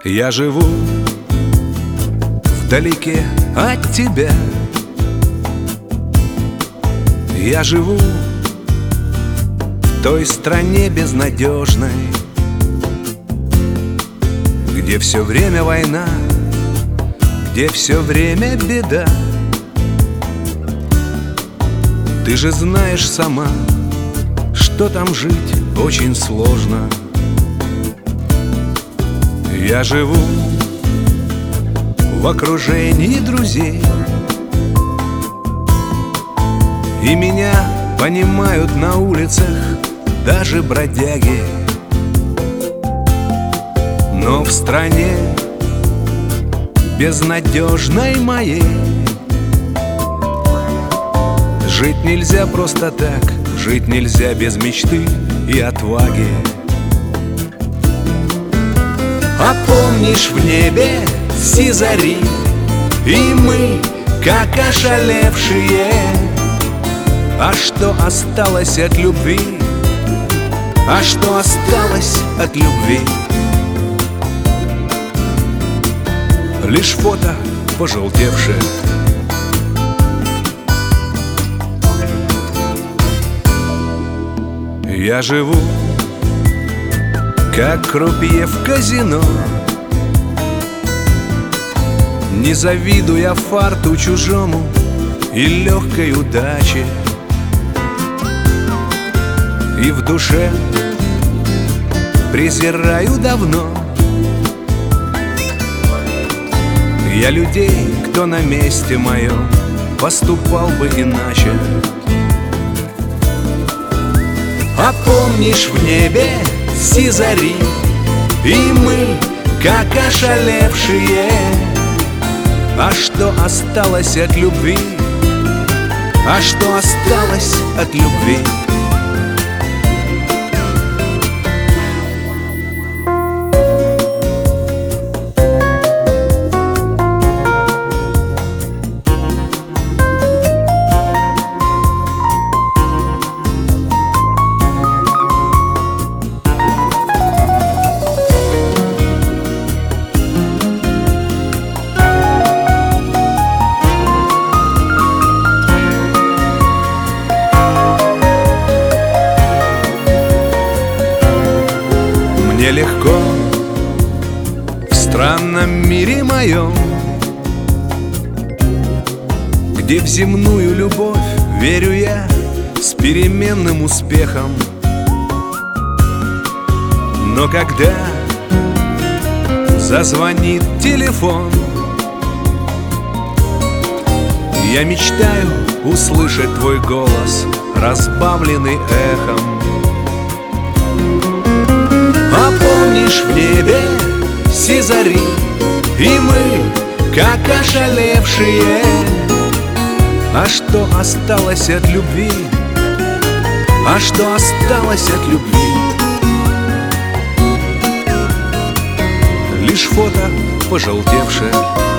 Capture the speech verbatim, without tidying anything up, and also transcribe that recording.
Я живу вдалеке от тебя. Я живу в той стране безнадежной, где все время война, где все время беда. Ты же знаешь сама, что там жить очень сложно. Я живу в окружении друзей, и меня понимают на улицах даже бродяги. Но в стране безнадежной моей жить нельзя просто так, жить нельзя без мечты и отваги. А помнишь, в небе сизари, и мы, как ошалевшие, а что осталось от любви? А что осталось от любви? Лишь фото пожелтевшее. Я живу как крупье в казино, не завидуя фарту чужому и легкой удаче. И в душе презираю давно я людей, кто на месте моем поступал бы иначе. А помнишь, в небе сизари, и мы, как ошалевшие, а что осталось от любви? А что осталось от любви? Мне легко в странном мире моем, где в земную любовь верю я с переменным успехом. Но когда зазвонит телефон, я мечтаю услышать твой голос, разбавленный эхом. А помнишь, в небе сизари, и мы, как ошалевшие, а что осталось от любви? А что осталось от любви? Лишь фото пожелтевшее.